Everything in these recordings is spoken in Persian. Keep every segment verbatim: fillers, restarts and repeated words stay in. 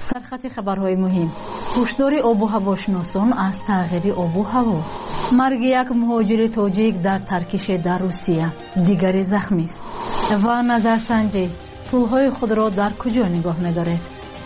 سرخط خبرهای مهم. هشدار آب و هواشناسان از تغییر آب و هوا. مرگ یک مهاجر تاجیک در ترکیش در روسیه، دیگری زخمی است. و نظرسنجی پولهای خود را در کجا نگاه می‌دارید؟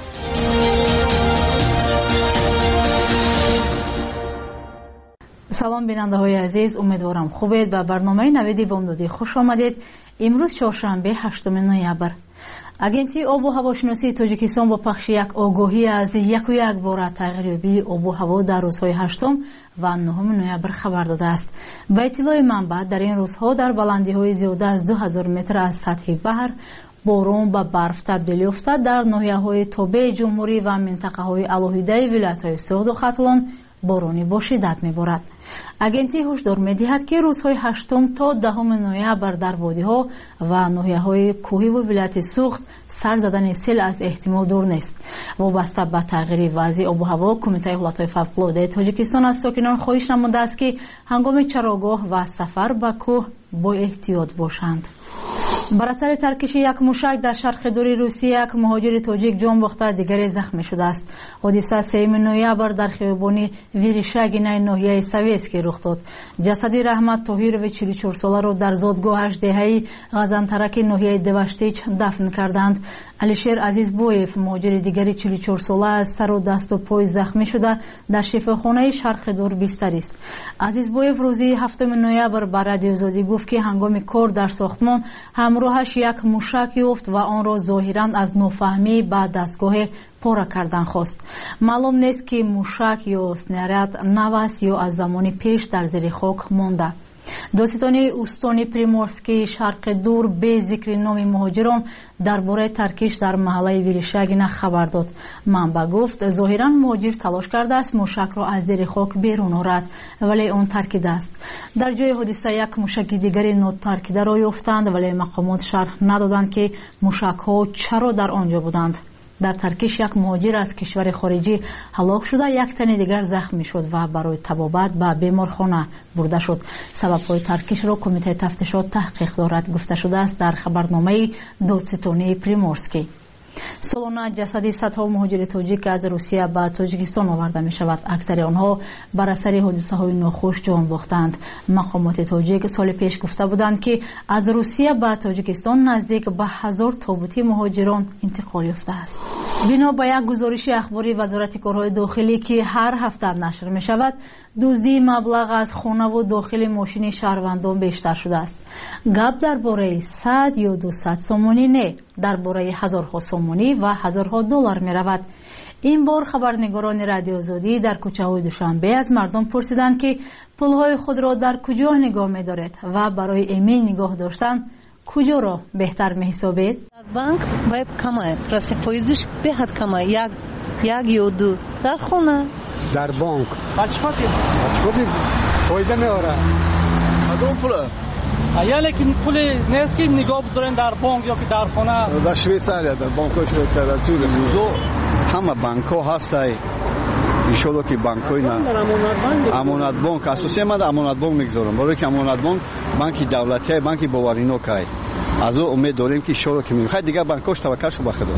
سلام بیننده های عزیز، امیدوارم خوبید. به برنامه نویدی بامدادی خوش آمدید. امروز چهارشنبه هشتم نوامبر. агентии обу ҳавошиносии тоҷикистон бо пахши як огоҳӣ аз яку як бора тағйирёбии обу ҳаво дар рӯзҳои ҳаштум ва нӯҳуми ноябр хабар додааст. ба иттилои манбаъ, дар ин рӯзҳо дар баландиҳои зиёда аз ду ҳазор метр аз сатҳи баҳр борон ба барф табдил ёфта дар ноҳияҳои тобеи ҷумҳурӣ ва минтақаҳои алоҳидаи вилоятҳои суғду қатлон борони бо шиддат меборад. агентӣ ҳушдор медиҳад ки рӯзҳои ҳаштум то даҳуми ноябр дар водиҳо ва ноҳияҳои кӯҳиву вилояти суғд сар задани сел аз эҳтимол дур нест. вобаста ба тағйири вазъи обу ҳаво, Кумитаи ҳолатҳои фавқулоддаи Тоҷикистон аз сокинон хоҳиш намудааст ки ҳангоми чарогоҳ ва сафар ба кӯҳ бо эҳтиёт бошанд. бар асари таркиши як мушак дар шарқи дури Русия як муҳоҷири тоҷик ҷон бохта, дигаре захмӣ шудааст. ҳодиса сеюми ноябр дар хиёбони Виришагинаи ноҳияи Советский рух дод. ҷасади Раҳмат Тоҳирови чилу чор соларо дар зодгоҳаш деҳаи Ғазантараки ноҳияи Деваштич дафн карданд. Алишер Азизбоев, муҳоҷири дигари чилу чор сола, аз сару дасту пой захмӣ шуда дар шифохонаи шарқи дур бистарист. Азизбоев рӯзи ҳафтуми ноябр ба радиозодӣ гуфт ки ҳангоми кор дар сохтмон ҳамроҳаш як мушак ёфт ва онро зоҳиран аз нофаҳмӣ ба дастгоҳе пора кардан хост. маълум нест ки мушак ё снаряд нав аст ё аз замони пеш дар зери хок монда. доситони устони Приморскии шарқи дур бе зикри номи муҳоҷирон дар бораи таркиш дар маҳаллаи Виришагина хабар дод. манбаъ гуфт зоҳиран муҳоҷир талош кардааст мушакро аз зери хок берун орад, вале он таркидааст. дар ҷои ҳодиса як мушаки дигари нотаркидаро ёфтанд, вале мақомот шарҳ надоданд ки мушакҳо чаро дар он ҷо буданд. дар таркиш як муҳоҷир аз кишвари хориҷӣ ҳалок шуда, як тани дигар захмӣ шуд ва барои табобат ба беморхона бурда шуд. сабабҳои таркишро Кумитаи тафтишот таҳқиқ дорад, гуфта шудааст дар хабарномаи додситонии Приморский. солона ҷасади садҳо муҳоҷири тоҷик аз Русия ба Тоҷикистон оварда мешавад. аксари онҳо бар асари ҳодисаҳои нохуш ҷон бохтанд. мақомоти тоҷик соли пеш гуфта буданд ки аз Русия ба Тоҷикистон наздик ба ҳазор тобути муҳоҷирон интиқол ёфтааст. бино ба як гузориши ахбори Вазорати корҳои дохилӣ ки ҳар ҳафта нашр мешавад, дуздии маблағ аз хонаву дохили мошини шаҳрвандон бештар шудааст. гап дар бораи сад ё дусад сомонӣ не, дар бораи ҳазорҳо сомонӣ ва ҳазорҳо доллар меравад. ин бор хабарнигорони радиозодӣ дар кӯчаҳои Душанбе аз мардум пурсиданд ки пулҳои худро дар куҷо нигоҳ медоред ва барои эмин нигоҳ доштан куҷоро беҳтар меҳисобед? дар банк бояд камай, расти фоизиш беҳад камай, як як ё ду. дар хона дар банк бачфати бачфати фоида меора. кадом пула? ая лекин пули нест ки нигоҳ дорен дар банк ё ки дар хона. дар Швейтсария, дар банкҳои Швейтсария чуд музо ҳама банкҳо ҳастай. иншоалло ки банкҳои на амонатбонк асосия ман амонатбонк мегузорам, барое ки амонатбонк банки давлатӣ, банки боваринокай. аз о умед дорем ки иншоалло ки мехай дигар банкҳош таваккалшо ба худо.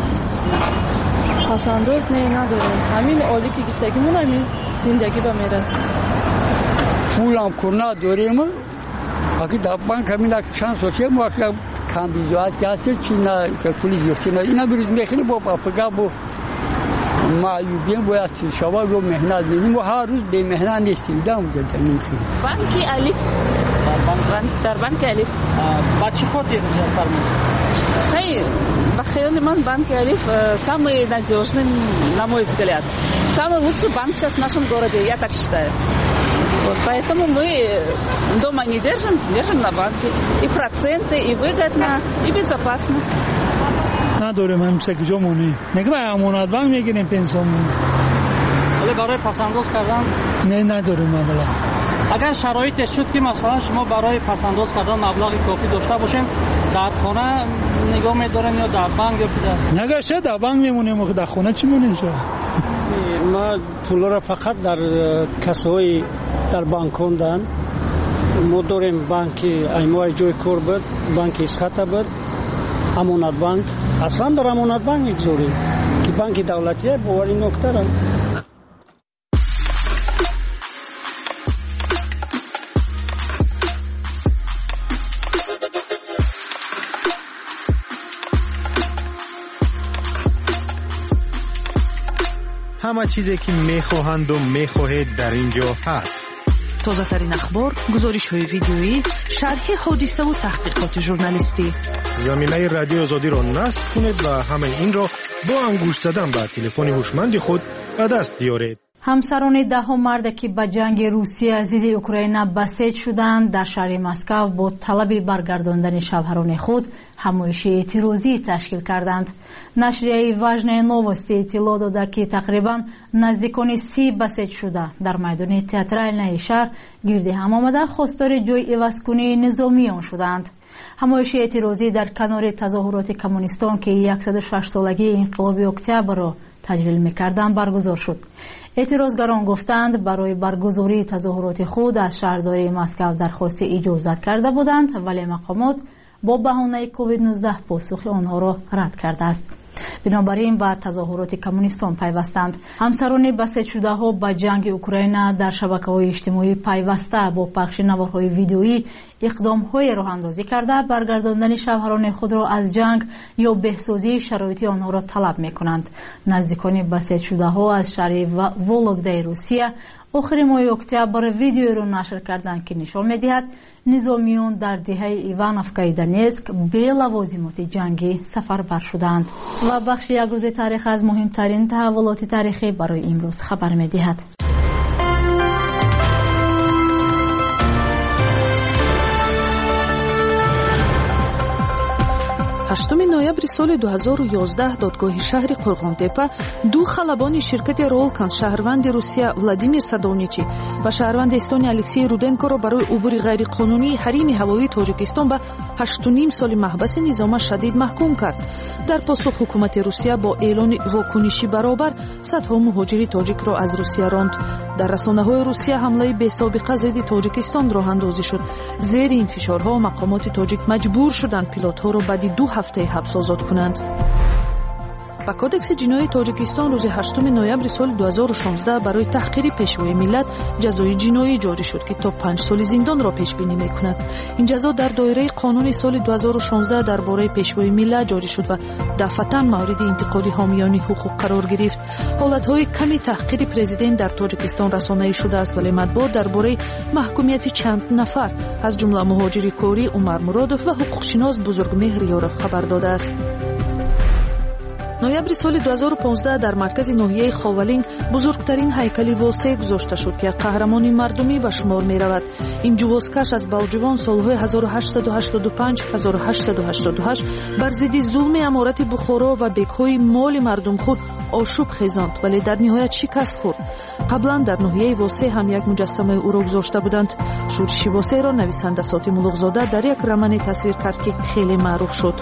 пасандоз не надорем, ҳамин оли ки гифтагимон ҳамин зиндагӣ ба мера. пулам курна дорем, аки дар банк ҳамин як чанд сотия мо як кам бидоат гасте чи на пули зиёфти на ина бирӯз мехини бо апга бо маъюбием бояд чиз шава бо меҳнат меним ва ҳар рӯз бемеҳнат нестем дам ҷамин шуд. банки алиф дар банки алиф ба чӣ хотир сар мед? хай ба хаёли ман банки алиф самый надёжный, на мой взгляд, самый лучший банк сейчас в нашем городе, я так считаю. Вот поэтому мы дома не держим, держим на банке. И проценты, и выгодно, и безопасно. نداریم همیشه کجا مونی نگه امانت بانک میگیریم پنسیون ولی برای پسنداز کردن نه نداریم مبلغ. اگر شرایطی شد که مثلا شما برای پسنداز کردن مبلغ کافی داشته باشین، در خانه نگاه می‌دارین یا در بانک یا در نگه شد در بانک میمونیم و در خانه چی مونیم شد؟ ما پولا را فقط در کسای در بانک کندن. ما داریم بانکی ایمای جای کار بود، بانکی اسخطه بود، امانت بانک. اصلا در امانت بانک میگذاریم. که بانک دولتیه باوری نکته را همه چیزی که میخواهند و میخواهید در اینجا هست. تازه ترین اخبار، گزارش های ویدیویی، شرح حادثه و تحقیقات ژورنالیستی. زمینه رادیو آزادی را نصب کنید و همه این را با انگشت زدن بر تلفن هوشمند خود به دست بیارید. همسران دهم مرد که به جنگ روسیه ضد اوکراین بسیج شدند در شهر مسکو با طلب برگرداندن شوهران خود همایش اعتراضی تشکیل کردند. نشریه واژنه نووستی اطلاع داده که تقریبا نزدیکان سی بسیج شده در میدان تئاترالنای شهر گرد هم آمده خواستار جای عوض‌کنی نظامیان شدند. همایش اعتراضی در کنار تظاهرات کمونیستان که صد و شش سالگی انقلاب اکتبر را تجلیل می‌کردند برگزار شد. اعتراضگران گفتند برای برگزاری تظاهرات خود از شهرداری مسکو درخواست اجازت کرده بودند ولی مقامات با بهانه کووید نوزده پاسخ آنها را رد کرده است. بنابراین به تظاهرات کمونیستان پیوستند. همسران بسیج شده ها به جنگ اوکراین در شبکه‌های اجتماعی پیوسته با پخش نوارهای ویدیویی اقدام‌های راه اندازی کرده برگرداندن شوهران خود را از جنگ یا بهسازی شرایط آنها را طلب می‌کنند. نزدیکان بسیج شده ها از شهر ولودای روسیه آخر ماه اکتبر ویدیو را نشر کردند که نشان می‌دهد نظامیان در دهه ایوانوفکای دونیتسک به لوازمات جنگی سفربر شدند. و بخش یک روز تاریخ از مهمترین تحولات تاریخی برای امروز خبر می‌دهد. هشتم ноябри соли ду ҳазору ёздаҳ додгоҳи шаҳри Қурғонтепа ду халабони ширкати Ролкан шаҳрванди Русия Владимир Садовничи ва шаҳрванди Эстония Алексей Руденкоро барои убури ғайриқонунии ҳарими ҳавоии Тоҷикистон ба ҳашту ним соли маҳбаси низома шадид маҳкум кард. дар посух ҳукумати Русия бо эълони вокуниши баробар садҳо муҳоҷири тоҷикро аз Русия ронд. дар расонаҳои Русия ҳамлаи бесобиқа зидди Тоҷикистон роҳандозӣ шуд. зери ин фишорҳо мақомоти тоҷик маҷбур шуданд пилотҳоро баъди ду ҳафтаи ҳабс озод кунанд. ба кодекси ҷиноии Тоҷикистон рӯзи ҳаштуми ноябри соли ду ҳазору шонздаҳ барои таҳқири пешвои миллат ҷазои ҷиноӣ ҷорӣ шуд ки то панҷ соли зиндонро пешбинӣ мекунад. ин ҷазо дар доираи қонуни соли ду ҳазору шонздаҳ дар бораи пешвои миллат ҷорӣ шуд ва дафъатан мавриди интиқоди ҳомиёни ҳуқуқ қарор гирифт. ҳолатҳои ками таҳқири президент дар Тоҷикистон расонаӣ шудааст вале матбуот дар бораи маҳкумияти чанд нафар аз ҷумла муҳоҷири корӣ Умар Муродов ва ҳуқуқшинос Бузургмеҳр Ёров хабар додааст. ноябри соли ду ҳазору понздаҳ дар маркази ноҳияи Ховалинг бузургтарин ҳайкали восеъ гузошта шуд ки як қаҳрамони мардумӣ ба шумор меравад. ин ҷувозкаш аз балҷувон солҳои ҳазору ҳаштсаду ҳаштоду панҷ - ҳазору ҳаштсаду ҳаштоду ҳашт бар зидди зулми аморати Бухоро ва бегҳои моли мардумхӯр ошӯб хезонд вале дар ниҳоят шикаст хӯрд. қаблан дар ноҳияи восеъ ҳам як муҷассамаи ӯро гузошта буданд. шӯриши восеъро нависанда Сотим Улуғзода дар як романе тасвир кард ки хеле маъруф шуд.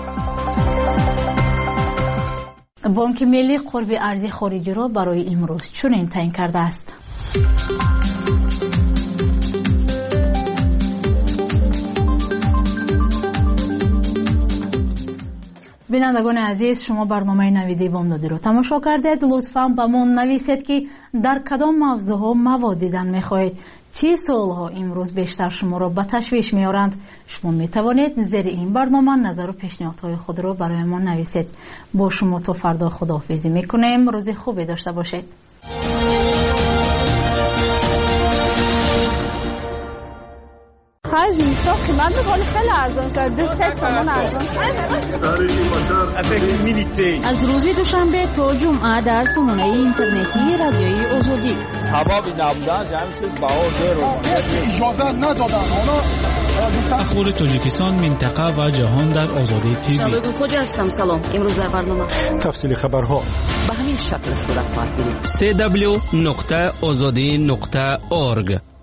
بانک ملی قرب ارزی خارجی را برای امروز چنین تعیین کرده است. بینندگان عزیز، شما برنامه نویدی بامدادی رو تماشا کردید. لطفاً به ما نویسید که در کدام موضوع مواد دیدن میخواهید. چه سوالها امروز بیشتر شما را به تشویش میارند؟ شما می توانید زیر این برنامه نظر و پیشنهادهای خود را برای ما نویسید. با شما تا فردا خداحافظی میکنیم. روز خوبی داشته باشید. خرج میشه قیمت میکنه خیلی ارزان است. دو سه تومان ارزان است. از روز دوشنبه تا جمعه در سامانه اینترنتی رادیوی آزادی. سبب نبودن جمع چیز بهادر رو اجازه ندادن. اخبار تاجیکستان، منطقه و جهان در آزادی تیوی. شبکه خوجا هستم. سلام. امروز در برنامه تفصیل خبرها به همین شکل صورت خواهد بود. دبلیو دبلیو دبلیو دات آزادی دات اورگ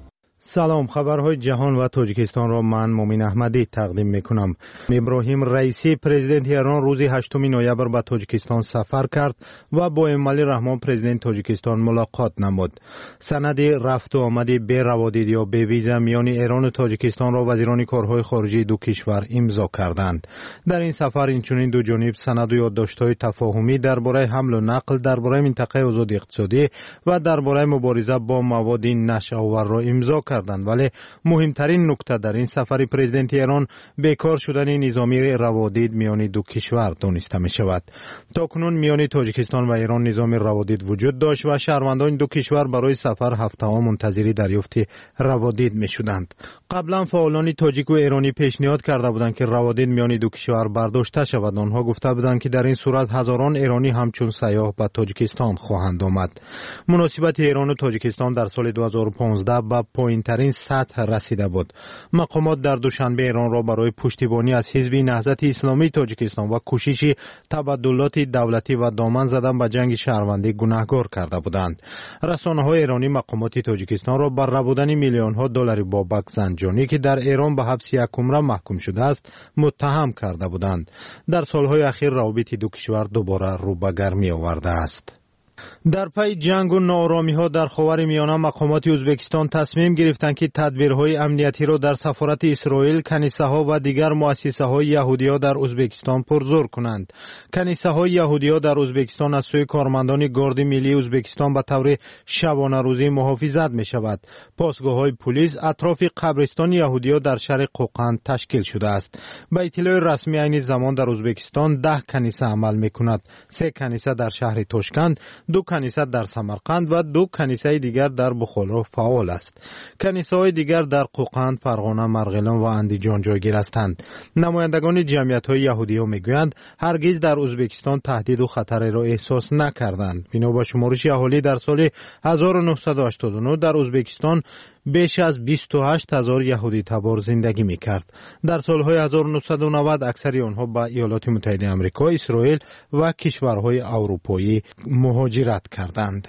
سلام، خبرهای جهان و تاجیکستان را من مومن احمدی تقدیم میکنم. ابراهیم رئیسی پرزیدنت ایران روز هشتم نوامبر به تاجیکستان سفر کرد و با امالی رحمان پرزیدنت تاجیکستان ملاقات نمود. سند رفت و آمد بی روادید یا بی ویزا میان ایران و تاجیکستان را وزیران کارهای خارجه دو کشور امضا کردند. در این سفر اینچنین دو جانب سند و یادداشت‌های تفاهمی درباره حمل و نقل، درباره منطقه آزاد اقتصادی و درباره مبارزه با مواد نشه‌آور را امضا کردند. ولی مهمترین نکته در این سفر پرزیدنت ایران بیکار شدن نظامی روادید میان دو کشور دانسته می شود. تاکنون میان تاجیکستان و ایران نظام روادید وجود داشت و شهروندان دو کشور برای سفر هفته ها منتظری دریافت روادید می شدند. قبلا فعالان تاجیک و ایرانی پیشنهاد کرده بودند که روادید میان دو کشور برداشته شود. آنها گفته بودند که در این صورت هزاران ایرانی همچون سیاح به تاجیکستان خواهند آمد. مناسبت ایران و تاجیکستان در سال دو هزار و پانزده به پایین ترین سطح رسیده بود. مقامات در دوشنبه ایران را برای پشتیبانی از حزب نهضت اسلامی تاجیکستان و کوشش تبادلات دولتی و دامن زدن به جنگ شهروندی گناهکار کرده بودند. رسانه‌های ایرانی مقامات تاجیکستان را بر ربودن میلیون ها دلار بابک زنجانی که در ایران به حبس یک عمر محکوم شده است متهم کرده بودند. در سالهای اخیر روابط دو کشور دوباره رو به گرمی آورده است. در پی جنگ و ناآرامی ها در خاور میانه مقامات ازبکستان تصمیم گرفتند که تدبیرهای امنیتی را در سفارت اسرائیل، کنیسه ها و دیگر مؤسسه های یهودی ها در ازبکستان پرزور کنند. کنیسه های یهودی ها در ازبکستان از سوی کارمندان گارد ملی ازبکستان به طور شبانه روزی محافظت می شود. پاسگاه های پلیس اطراف قبرستان یهودی ها در شهر قوقند تشکیل شده است. به اطلاع رسمی عین زمان در ازبکستان ده کنیسه عمل می کند. سه کنیسه در شهر تاشکند، دو کنیسه در سمرقند و دو کنیسه دیگر در بخارا فعال است. کنیسه های دیگر در قوقند، فرغانه، مرغلان و اندیجان جایگیر هستند. نمایندگان جمعیت های یهودی ها میگویند هرگز در ازبکستان تهدید و خطری را احساس نکردند. بنا به شمارش اهالی در سال هزار و نهصد و هشتاد و نه در ازبکستان بیش از بیست و هشت هزار یهودی تبار زندگی میکرد. در سالهای هزار و نهصد و نود اکثر آنها به ایالات متحده آمریکا، اسرائیل و کشورهای اروپایی مهاجرت کردند.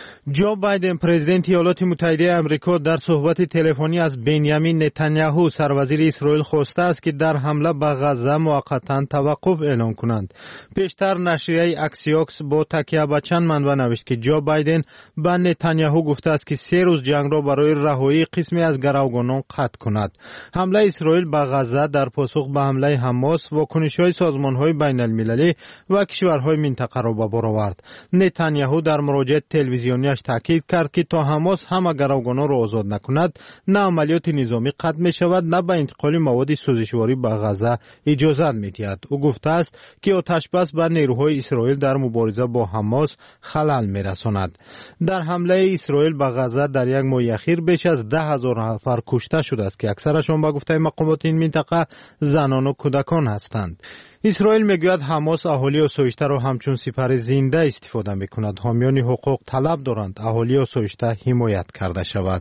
جو بایدن پرزیدنت ایالات متحده آمریکا در صحبت تلفنی از بنیامین نتانیاهو سروزیر اسرائیل خواسته است که در حمله به غزه موقتا توقف اعلام کنند. پیشتر نشریه اکسیوکس با تکیه به چند منبع نوشت که جو بایدن به نتانیاهو گفته است که سه روز جنگ را برای رهایی قسمی از گروگانان قطع کند. حمله اسرائیل به غزه در پاسخ به حمله حماس واکنش‌های سازمان‌های بین‌المللی و کشورهای منطقه را به بار آورد. نتانیاهو در مراجعه تلویزیونیش تاکید کرد که تا حماس همه گروگانان را آزاد نکند نه عملیات نظامی قطع می شود نه به انتقال مواد سوزشواری به غزه اجازه می دهد. او گفته است که آتش بس به نیروهای اسرائیل در مبارزه با حماس خلل می رساند. در حمله اسرائیل به غزه در یک ماه اخیر بیش از ده هزار نفر کشته شده است که اکثرشان به گفته مقامات این منطقه زنان و کودکان هستند. اسرائیل میگوید حماس اهالی آسایشته را همچون سپر زنده استفاده میکند. حامیان حقوق طلب دارند اهالی آسایشته حمایت کرده شود.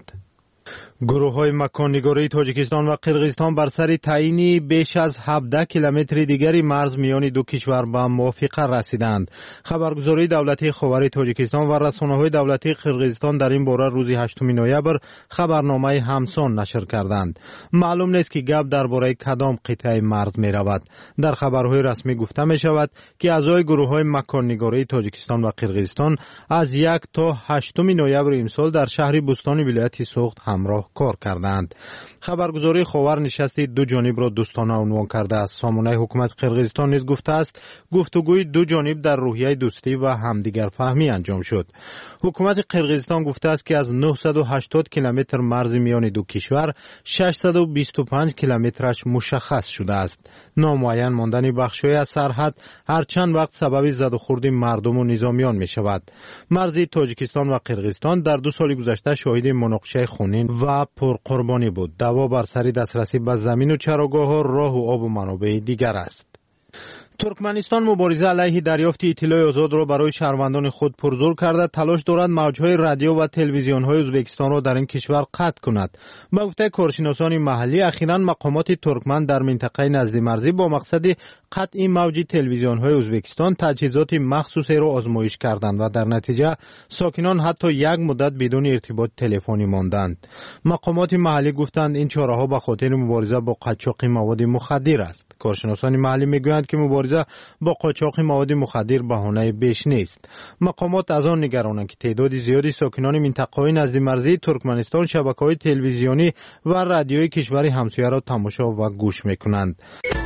گروه های مکان‌نگاری تاجیکستان و قرقیزستان بر سر تعیین بیش از هفده کیلومتر دیگری مرز میان دو کشور به موافقه رسیدند. خبرگزاری دولتی خاور تاجیکستان و رسانه‌های دولتی قرقیزستان در این باره روز هشتم نوامبر خبرنامه همسان نشر کردند. معلوم نیست که گپ درباره کدام قطعه مرز می رود. در خبرهای رسمی گفته می شود که اعضای گروه های مکان‌نگاری تاجیکستان و قرقیزستان از یک تا هشتم نوامبر امسال در شهر بوستان ولایت سوخت همراه کار کردند. خبرگزاری خاور نشست دو جانب را دوستانه عنوان کرده است. سامانه حکومت قرقیزستان نیز گفته است گفتگوی دو جانب در روحیه دوستی و همدیگر فهمی انجام شد. حکومت قرقیزستان گفته است که از نهصد و هشتاد کیلومتر مرز میان دو کشور ششصد و بیست و پنج کیلومترش مشخص شده است. نامعین ماندن بخش‌های از سرحد هر چند وقت سبب زد و خورد مردم و نظامیان می شود. مرز تاجیکستان و قرقیزستان در دو سال گذشته شاهد مناقشه خونین و پرقربانی بود. دعوا بر سر دسترسی به زمین و چراگاه‌ها، راه و آب و منابع دیگر است. ترکمنستان مبارزه علیه دریافت اطلاع آزاد را برای شهروندان خود پرزور کرده تلاش دارد موجهای رادیو و تلویزیون‌های ازبکستان را در این کشور قطع کند. به گفته کارشناسان محلی اخیراً مقامات ترکمن در منطقه نزد مرزی با مقصد قطع موج تلویزیون‌های ازبکستان تجهیزات مخصوصی را آزمایش کردند و در نتیجه ساکنان حتی یک مدت بدون ارتباط تلفنی ماندند. مقامات محلی گفتند این چاره‌ها به خاطر مبارزه با قاچاق مواد مخدر است. کارشناسان محلی میگویند که مبارزه با قاچاق مواد مخدر بهانه بیش نیست. مقامات از آن نگرانند که تعداد زیادی ساکنان منطقه‌های نزد مرزی ترکمنستان شبکه‌های تلویزیونی و رادیویی کشور همسایه را تماشا و گوش می‌کنند.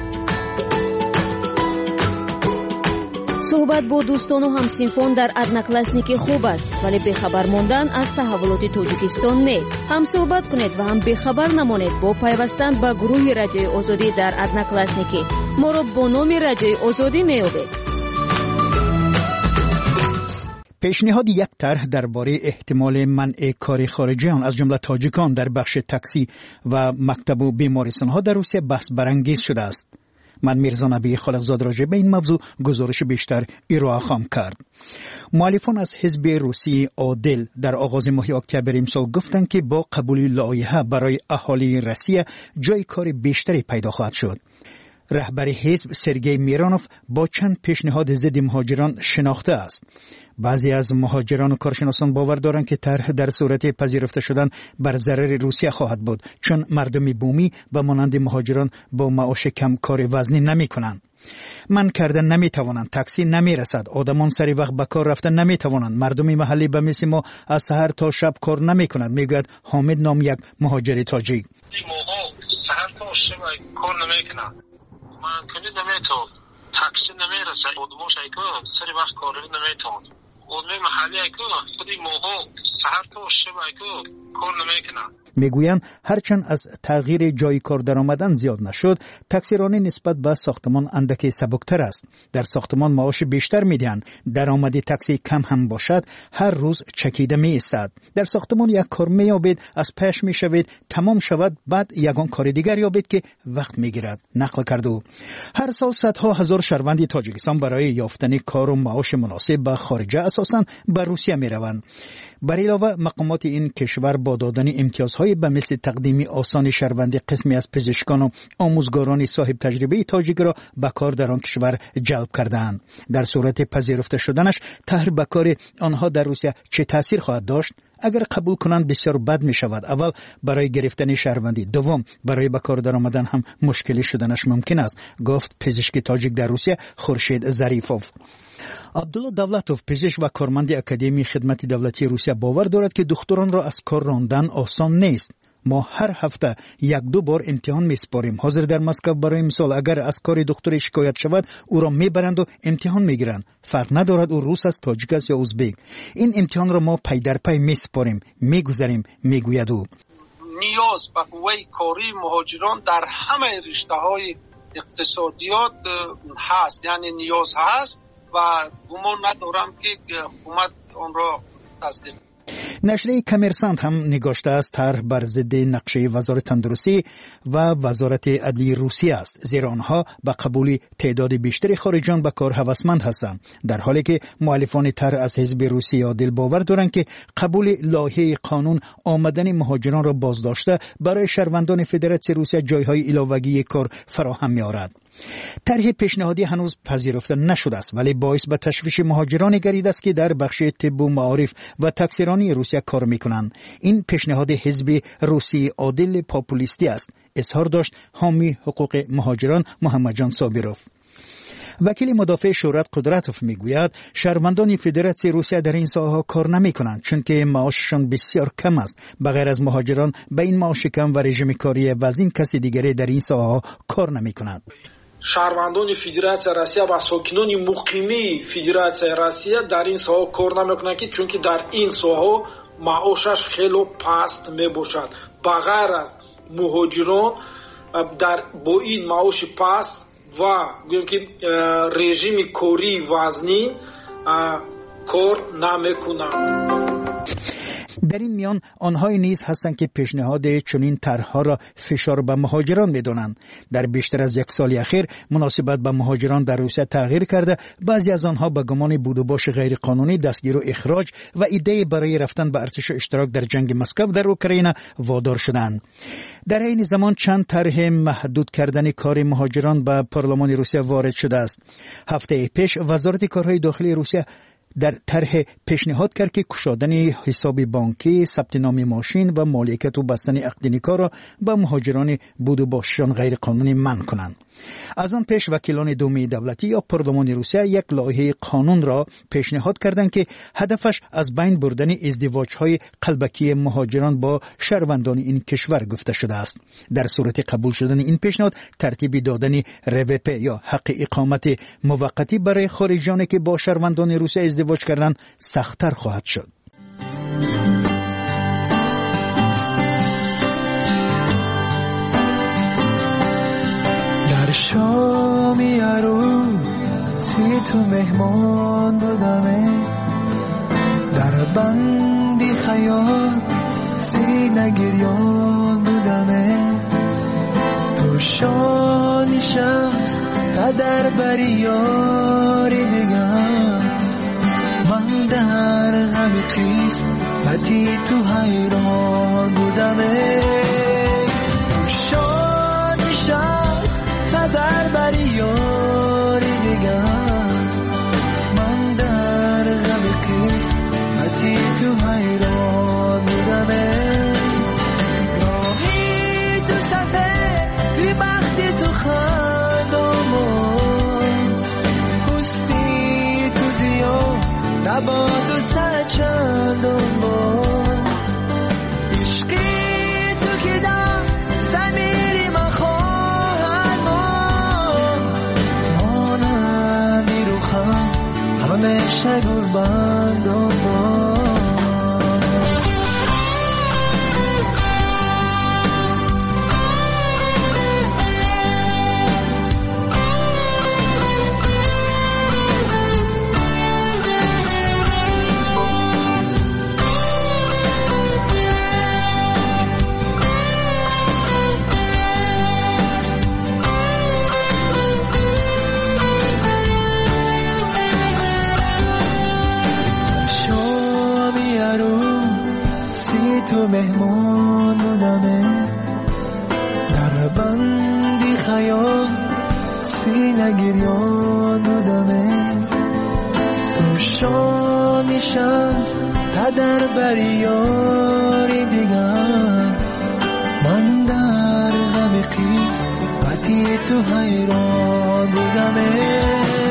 صحبت با دوستان و همسینفان در ادناکلاسنیک خوب است، ولی بخبر ماندن از تحولات تاجیکستان نه. هم صحبت کنید و هم بخبر نمانید با پیوستن به گروه رادیوی آزادی در ادناکلاسنیک. ما را با نام رادیوی آزادی می‌یابید. پیشنهاد یک طرح درباره احتمال منع کار خارجیان از جمله تاجیکان در بخش تاکسی و مکتب و بیمارستان‌ها در روسیه بحث برانگیز شده است. من میرزا نبی خالقزاد راجع به این موضوع گزارش بیشتر ارائه خواهم کرد. مؤلفان از حزب روسی عادل در آغاز ماه اکتبر امسال گفتند که با قبول لایحه برای اهالی روسیه جای کار بیشتری پیدا خواهد شد. رهبر حزب سرگئی میرانوف با چند پیشنهاد ضد مهاجران شناخته است. بعضی از مهاجران و کارشناسان باور دارند که طرح در صورت پذیرفته شدن بر ضرر روسیه خواهد بود، چون مردم بومی به مانند مهاجران با معاش کم کار وزنی نمی کنند. من کردن نمی توانند، تاکسی نمی رسد، آدمان سری وقت به کار رفتن نمی توانند، مردم محلی به مثل ما از سحر تا شب کار نمی کنند، میگوید حامد نام یک مهاجر تاجیک. این موقع سحر تا شب کار نمی کنند، من کنی نمی تو تاکسی نمی رسد، آدموش ایکو سری وقت کار نمی توانند، آدمی محلی ایکو خودی موقع سحر تا شب ایکو کار نمی کنند. میگویند هرچند از تغییر جای کار درآمدن زیاد نشد، تاکسیرانی نسبت به ساختمان اندکی سبکتر است. در ساختمان معاش بیشتر میدهند، درآمد تاکسی کم هم باشد هر روز چکیده می ایستد. در ساختمان یک کار مییابید، از پیش میشوید، تمام شود، بعد یگان کار دیگر یابید که وقت میگیرد. نقل کرد او. هر سال صدها هزار شهروند تاجیکستان برای یافتن کار و معاش مناسب به خارجه اساساً به روسیه میروند. بر علاوه مقامات این کشور با دادن امتیازهای به مثل تقدیم آسان شهروندی قسمی از پزشکان و آموزگاران صاحب تجربه تاجیک را به کار در آن کشور جلب کردند. در صورت پذیرفته شدنش طرح به کار آنها در روسیه چه تاثیر خواهد داشت؟ اگر قبول کنند بسیار بد می شود. اول برای گرفتن شهروندی، دوم برای به کار درآمدن هم مشکلی شدنش ممکن است، گفت پزشک تاجیک در روسیه خورشید ظریفوف. عبدالله دولتوف پزشک و کارمند اکادمی خدمت دولتی روسیه باور دارد که دختران را از کار راندن آسان نیست. ما هر هفته یک دو بار امتحان میسپاریم. حاضر در مسکو برای مثال اگر از کار دختر شکایت شود او را میبرند و امتحان میگیرند. فرق ندارد او روس است، تاجیک است یا ازبک. این امتحان را ما پی در پی میسپاریم، میگذاریم، میگوید او. نیاز به قوه کاری مهاجران در همه رشته‌های اقتصادیات هست، یعنی نیاز هست و گمان ندارم که حکومت آن را تصدیق. نشریه کامرسانت هم نگاشته است طرح بر ضد نقشه وزارت تندرستی و وزارت عدلیه روسیه است، زیرا آنها به قبول تعداد بیشتری خارجیان به کار هوسمند هستند، در حالی که مؤلفان طرح از حزب روسیه عادل باور دارند که قبول لایحه قانون آمدن مهاجران را بازداشته برای شهروندان فدراسیون روسیه جایهای علاوه‌ای کار فراهم می‌آورد. طرح پیشنهادی هنوز پذیرفته نشده است، ولی باعث به تشویش مهاجران گردیده است که در بخش طب و معارف و تاکسیرانی روسیه کار میکنند. این پیشنهاد حزب روسی عادل پاپولیستی است، اظهار داشت حامی حقوق مهاجران محمد جان صابروف. وکیل مدافع شهرت قدرتوف میگوید شهروندان فدراسیون روسیه در این ساحه کار نمیکنند چون که معاششان بسیار کم است. بغیر از مهاجران به این معاش کم و رژیم کاری وزین کسی دیگری در این ساحه کار نمیکند. شهروندان فدراسیون روسیه و ساکنان مقیمی فدراسیون روسیه در این ساحه کار نمیکنند چون که در این ساحه معاشش خیلی پست میباشد. بغیر از مهاجران در با این معاش پست و گویم که رژیم کاری وزنی کار نمیکنند. در این میان آنهای نیز هستند که پیشنهاد چنین طرح‌ها را فشار به مهاجران می‌دانند. در بیشتر از یک سال اخیر مناسبت به مهاجران در روسیه تغییر کرده، بعضی از آنها به گمان بود و باش غیر قانونی دستگیر و اخراج و ایده برای رفتن به ارتش اشتراک در جنگ مسکو در اوکراین وادار شدند. در این زمان چند طرح محدود کردن کار مهاجران به پارلمان روسیه وارد شده است. هفته پیش وزارت کارهای داخلی روسیه در طرح پیشنهاد کرد که گشادن حساب بانکی، ثبت نام ماشین و مالکیت و بستن عقد نکاح را به مهاجران بود و باششان غیر قانونی منع کنند. از آن پیش وکیلان دومی دولتی یا پارلمان روسیه یک لایحه قانون را پیشنهاد کردند که هدفش از بین بردن ازدواج‌های قلبکی مهاجران با شهروندان این کشور گفته شده است. در صورت قبول شدن این پیشنهاد ترتیب دادن روپ یا حق اقامت موقتی برای خارجیانی که با شهروندان روسیه ازدواج کردند سخت‌تر خواهد شد. در شامی عروسی تو مهمان بودمه، در بندی خیال سینه گریان بودمه، تو شانی شمس قدر بری یاری دیگر، من در غم قیس بطی تو حیران بودمه، تو شانی شمس قدر بری یاری دیگر، من در غم قیس بطی تو حیران بودمه، راهی تو صفه بی بختی تو خندامون، پستی تو زیاد نباد و سچندون بون، عشقی تو که دم زمیری من خواهد من، مانم میروخم همیشه گربندان بون. تو مهمان بودمه، در بندی خیال سینه گریان بودمه، تو شامی شمس قدر بری یاری دیگر، من در غم قیس بطی تو حیران بودمه،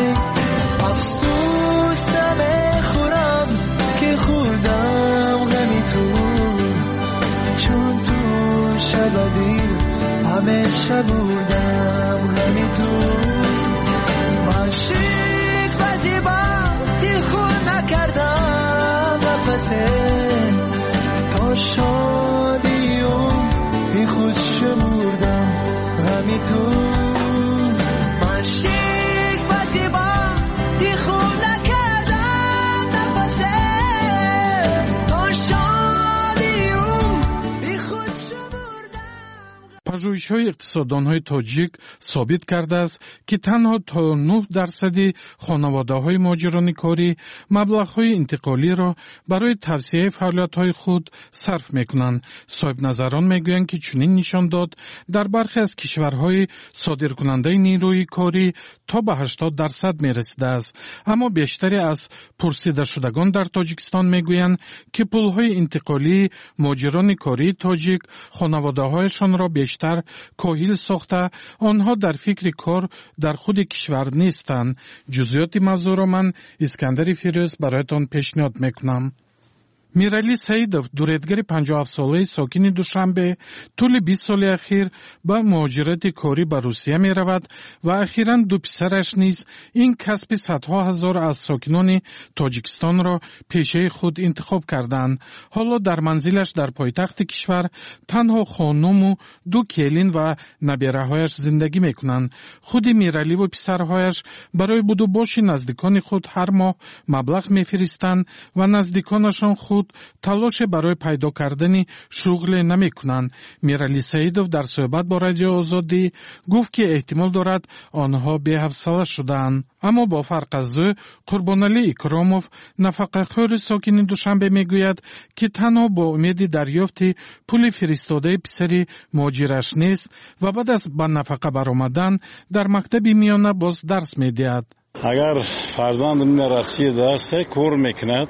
افسوس نمیخورم که خودم غمی تو، چون تو شب دیر همیشه بودم غمی تو، من شیک و زیباتی خود نکردم نفسه، تا شادیم بی خود شمردم غمی تو، من شیک و زیباتی خود نکردم نفسه، تا شادیم بی خود شمردم. پژوهش‌های اقتصاددان‌های تاجیک ثابت کرده است که تنها تا نه درصد خانواده‌های مهاجران کاری مبلغ‌های انتقالی را برای توسعه فعالیت‌های خود صرف می‌کنند. صاحب نظران می‌گویند که چنین نشان داد در برخی از کشورهای صادرکننده نیروی کاری تا به هشتاد درصد می‌رسیده است. اما بیشتری از پرسیده شدگان در تاجیکستان می‌گویند که پول‌های انتقالی مهاجران کاری تاجیک خانواده‌هایشان را بیشتر کاهل ساخته آنها در فکر کار در خود کشور نیستند. جزئیات موضوع را من اسکندر فیروز برایتان پیشنهاد میکنم. میرالی سعیدов дуретгари پنجاه و هفت ساله ساکن دوشنبه طول بیست سال اخیر با مهاجرت کاری به روسیه می رود و اخیراً دو پسرش نیز این کسب صدها هزار از ساکنان تاجیکستان را پیشه خود انتخاب کردند. حالا در منزلش در پایتخت کشور تنها خانم و دو کلین و نبیره‌هایش زندگی می کنند. خود میرالی و پسرهایش برای بود و باش نزدیکان خود هر ماه مبلغ می فرستند و نزدیکانشان خود суд талоше барои пайдо кардани шуғле намекунанд. Мирали Саидов дар суҳбат бо Радиои Озодӣ гуфт ки эҳтимол дорад онҳо беҳавсала шудаанд. аммо бо фарқ аз ӯ Қурбоналӣ Икромов, нафақахӯри сокини Душанбе, мегӯяд ки танҳо бо умеди дарёфти пули фиристодаи писари муҳоҷираш нест ва баъд аз ба нафақа баромадан дар мактаби миёна боз дарс медиҳад. агар фарзандам дар Россияда аст, кор мекунад,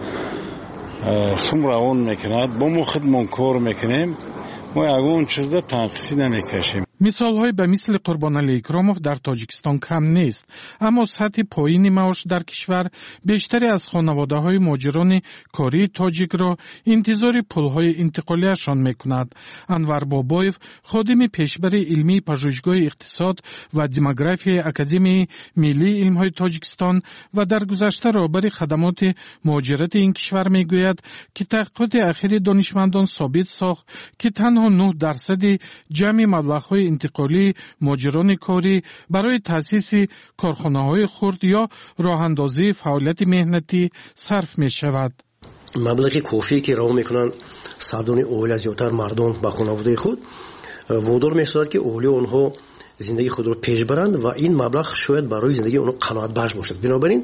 шум равон мекунад, бо мо худмон кор мекунем, мо ягон чизда танқисӣ намекашем. мисолҳои ба мисли Қурбоналӣ Икромов дар Тоҷикистон кам нест, аммо сатҳи поини маош дар кишвар бештаре аз хонаводаҳои муҳоҷирони кории тоҷикро интизори пулҳои интиқолияшон мекунад. Анвар Бобоев, ходими пешбари илмии пажӯҳишгоҳи иқтисод ва демографияи Академияи миллии илмҳои Тоҷикистон ва дар гузашта роҳбари хадамоти муҳоҷирати ин кишвар мегӯяд, ки таҳқиқоти ахири донишмандон собит сохт, ки танҳо нӯҳ дарсади ҷамъи маблағҳои интиқолии муҳоҷирони корӣ барои таъсиси корхонаҳои хурд ё роҳандозии фаъолияти меҳнатӣ сарф мешавад. маблағи кофие ки раво мекунанд сардони оила зиёдтар мардон ба хонаводаи худ водор месозад ки оилаи онҳо зиндагии худро пеш баранд ва ин маблағ шояд барои зиндагии онҳо қаноатбахш бошад. Бинобар ин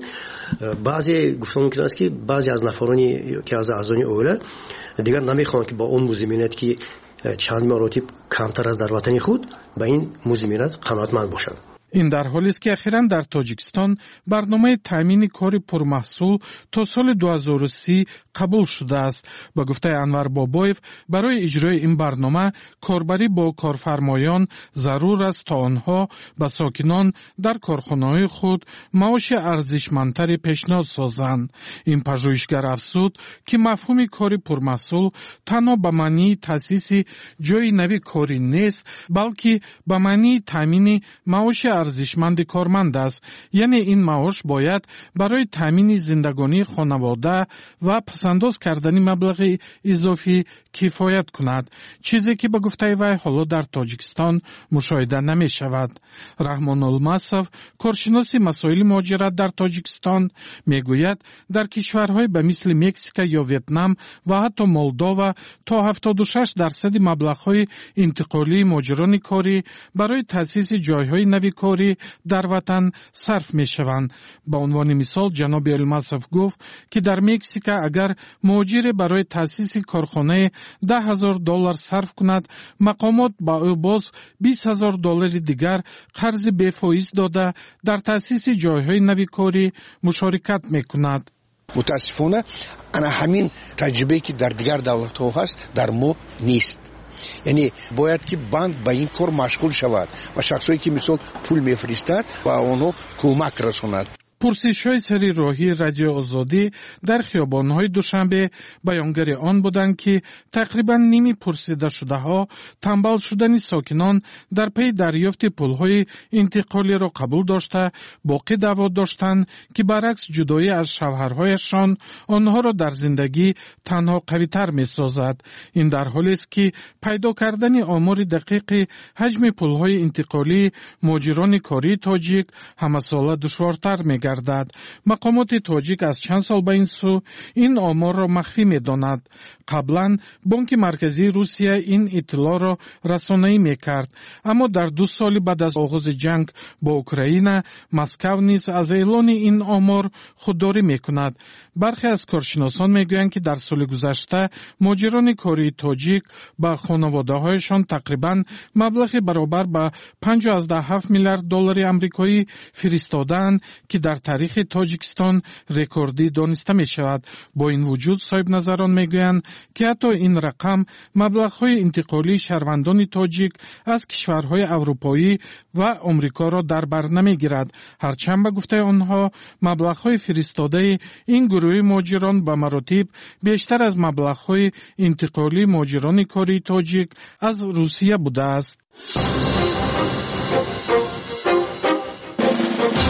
баъзе гуфтан мумкин аст ки баъзе аз нафарони ки аз аъзони оила дигар намехоҳанд ки ба он музиминат ки чанд маротиб камтар аз дар ватани худ ба ин музиминат қаноатманд бошад. ин дар ҳолест ки ахиран дар Тоҷикистон барномаи таъмини кори пурмаҳсул то соли ду ҳазору си қабул шудааст. Ба гуфтаи Анвар Бобоев, барои иҷрои ин барнома корбарӣ бо корфармоён зарур аст, то онҳо ба сокинон дар корхонаҳои худ маоши арзишмандтаре пешниҳод созанд. Ин пажӯҳишгар афзуд, ки мафҳуми кори пурмаҳсул танҳо ба маънии таъсиси ҷойи нави корӣ нест, балки ба маънии таъмини маоши арзишманди корманд аст. яъне ин маош бояд барои таъмини зиндагонии хонавода ва пасандоз кардани маблағи изофӣ кифоят кунад, чизе ки ба гуфтаи вай ҳоло дар Тоҷикистон мушоҳида намешавад. Раҳмон Олмасов, коршиноси масоили муҳоҷират дар Тоҷикистон, мегӯяд, дар кишварҳои ба мисли Мексика ё Ветнам ва ҳатто Молдова то ҳафтоду шаш дарсади маблағҳои интиқолии муҳоҷирони корӣ барои таъсиси ҷойҳои нави корӣ дар ватан сарф мешаванд. Ба унвони мисол, ҷаноби Олмасов гуфт, ки дар Мексика агар муҳоҷире барои таъсиси корхонае даҳ ҳазор доллар сарф кунад, мақомот ба ӯ боз бист ҳазор доллари дигар қарзи бефоиз дода дар таъсиси ҷойҳои нави корӣ мушорикат мекунад. мутаассифона ана ҳамин таҷрибае ки дар дигар давлатҳо ҳаст дар мо нест. яъне бояд ки банк ба ин кор машғул шавад ва шахсое ки мисол пул мефиристад ба онҳо кӯмак расонад. пурсишҳои сари роҳии Радиои Озодӣ дар хиёбонҳои Душанбе баёнгари он буданд, ки тақрибан ними пурсидашудаҳо тамбал шудани сокинон дар пайи дарёфти пулҳои интиқолиро қабул дошта, боқӣ даъво доштанд, ки баръакс ҷудоӣ аз шавҳарҳояшон онҳоро дар зиндагӣ танҳо қавитар месозад. ин дар ҳолест, ки пайдо кардани омори дақиқи ҳаҷми пулҳои интиқолии муҳоҷирони кории тоҷик ҳамасола душвортар мегардад. мақомоти тоҷик аз чанд сол ба ин су ин оморро махфӣ медонад. қаблан бонки марказии Русия ин иттилоъро расонаӣ мекард, аммо дар ду соли баъд аз оғози ҷанг бо Украина Москав низ аз эълони ин омор худдорӣ мекунад. бархе аз коршиносон мегӯянд, ки дар соли гузашта муҳоҷирони кории тоҷик ба хонаводаҳояшон тақрибан маблағи баробар ба панҷоҳ аздаҳ ҳафт миллиард доллари амрикоӣ фиристодаанд, ки дар таърихи Тоҷикистон рекордӣ дониста мешавад. бо ин вуҷуд соҳибназарон мегӯянд, ки ҳатто ин рақам маблағҳои интиқолии шаҳрвандони тоҷик аз кишварҳои аврупоӣ ва омрикоро дар бар намегирад, ҳарчанд ба гуфтаи онҳо маблағҳои фиристодаи ин гурӯҳи муҳоҷирон ба маротиб бештар аз маблағҳои интиқолии муҳоҷирони кории тоҷик аз Русия будааст.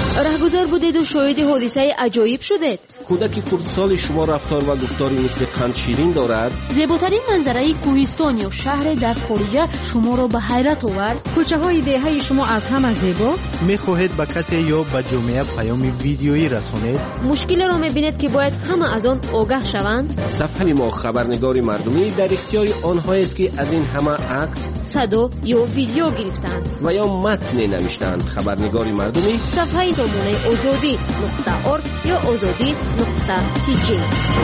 گذار بودید و شاهد حادثه عجایب شدید. کودک خردسال شما رفتار و گفتاری مثل قند شیرین دارد. زیباترین منظره کوهستان یا شهر در خارجه شما را به حیرت آورد. کوچه های دهه شما از همه زیباست. میخواهید به کسی یا به جامعه پیام ویدیویی رسانید؟ مشکل را میبینید که باید همه از آن آگاه شوند. صفحه ما خبرنگاری مردمی در اختیار آنهایی است که از این همه عکس، صدا یا ویدیو گرفتند و یا متن نوشتند. خبرنگاری مردمی صفحه نمونه آزادی نقطه ارگ یا آزادی نقطه تیجی.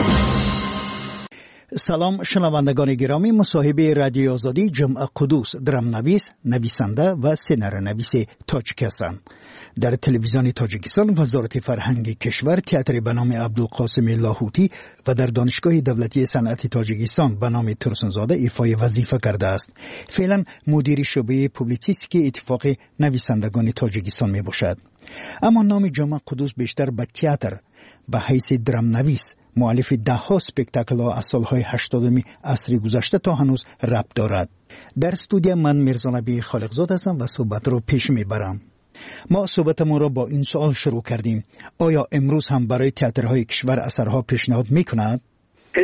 سلام شنوندگان گرامی، مصاحبه رادیو آزادی جمعه قدوس درامنویس، نویسنده و سناریونویس تاجیک هستند. در تلویزیون تاجیکستان وزارت فرهنگ کشور تئاتر به نام عبدالقاسم لاهوتی و در دانشگاه دولتی صنعت تاجیکستان به نام ترسنزاده ایفای وظیفه کرده است. فعلا مدیر شعبه پوبلیسیستی اتفاق نویسندگان تاجیکستان می باشد. اما نام جمعه قدوس بیشتر به تئاتر به حیث درامنویس مؤلف ده ها سپکتاکل از سالهای هشتادم عصر گذشته تا هنوز ربط دارد. در استودیو من میرزانبی خالقزاد هستم و صحبت رو پیش میبرم. ما صحبتمون را با این سوال شروع کردیم: آیا امروز هم برای تئاترهای کشور اثرها پیشنهاد میکند؟